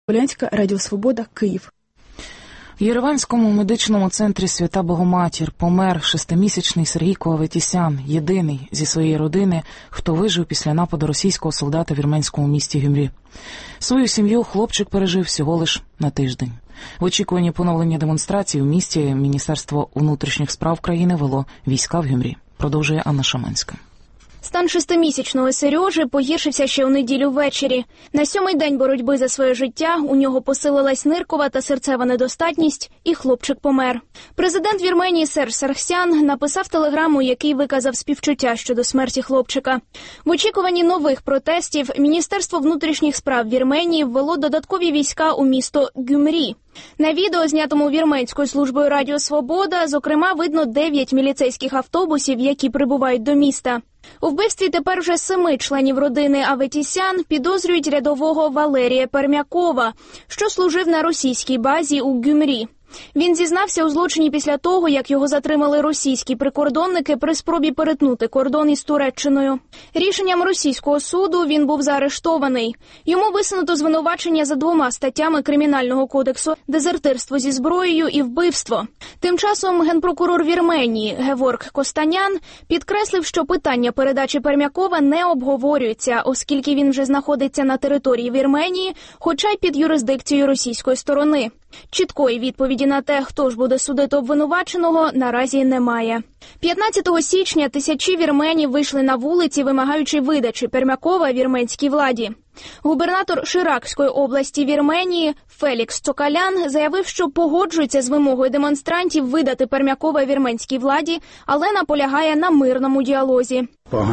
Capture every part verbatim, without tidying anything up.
Полянська, Радіо Свобода, Київ. В Єреванському медичному центрі Свята Богоматір помер шестимісячний Сергійко Аветісян, єдиний зі своєї родини, хто вижив після нападу російського солдата в вірменському місті Гюмрі. Свою сім'ю хлопчик пережив всього лиш на тиждень. В очікуванні поновлення демонстрацій в місті Міністерство внутрішніх справ країни вело війська в Гюмрі. Продовжує Анна Шаманська. Стан шестимісячного Сережи погіршився ще у неділю ввечері. На сьомий день боротьби за своє життя у нього посилилась ниркова та серцева недостатність, і хлопчик помер. Президент Вірменії Серж Саргсян написав телеграму, який виказав співчуття щодо смерті хлопчика. В очікуванні нових протестів Міністерство внутрішніх справ Вірменії ввело додаткові війська у місто Гюмрі. На відео, знятому Вірменською службою Радіо Свобода, зокрема, видно дев'ять міліцейських автобусів, які прибувають до міста. У вбивстві тепер вже семи членів родини Аветісян підозрюють рядового Валерія Пермякова, що служив на російській базі у Гюмрі. Він зізнався у злочині після того, як його затримали російські прикордонники при спробі перетнути кордон із Туреччиною. Рішенням російського суду він був заарештований. Йому висунуто звинувачення за двома статтями Кримінального кодексу – дезертирство зі зброєю і вбивство. Тим часом генпрокурор Вірменії Геворг Костанян підкреслив, що питання передачі Пермякова не обговорюється, оскільки він вже знаходиться на території Вірменії, хоча й під юрисдикцією російської сторони. Чіткої відповіді на те, хто ж буде судити обвинуваченого, наразі немає. п'ятнадцятого січня тисячі вірменів вийшли на вулиці, вимагаючи видачі Пермякова вірменській владі. Губернатор Ширакської області Вірменії Фелікс Цокалян заявив, що погоджується з вимогою демонстрантів видати Пермякова вірменській владі, але наполягає на мирному діалозі.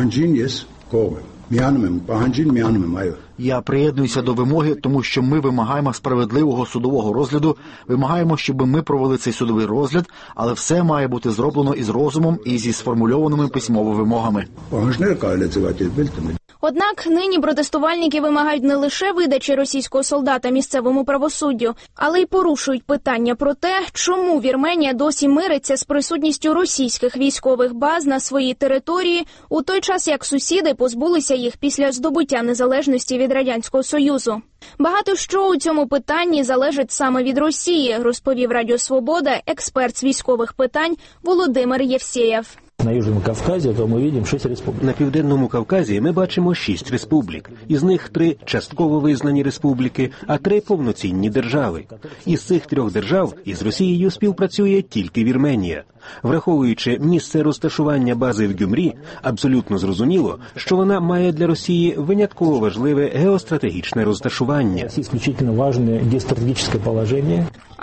Я приєднуюся до вимоги, тому що ми вимагаємо справедливого судового розгляду, вимагаємо, щоб ми провели цей судовий розгляд, але все має бути зроблено із розумом і зі сформульованими письмово вимогами. Однак нині протестувальники вимагають не лише видачі російського солдата місцевому правосуддю, але й порушують питання про те, чому Вірменія досі мириться з присутністю російських військових баз на своїй території, у той час як сусіди позбулися їх після здобуття незалежності від Радянського Союзу. Багато що у цьому питанні залежить саме від Росії, розповів Радіо Свобода експерт з військових питань Володимир Євсєєв. На Южному Кавказі, то ми бачимо шість республік. На Південному Кавказі ми бачимо шість республік. Із них три частково визнані республіки, а три повноцінні держави. Із цих трьох держав із Росією співпрацює тільки Вірменія. Враховуючи місце розташування бази в Гюмрі, абсолютно зрозуміло, що вона має для Росії винятково важливе геостратегічне розташування. Ісключительно важливе геостратегічне положення.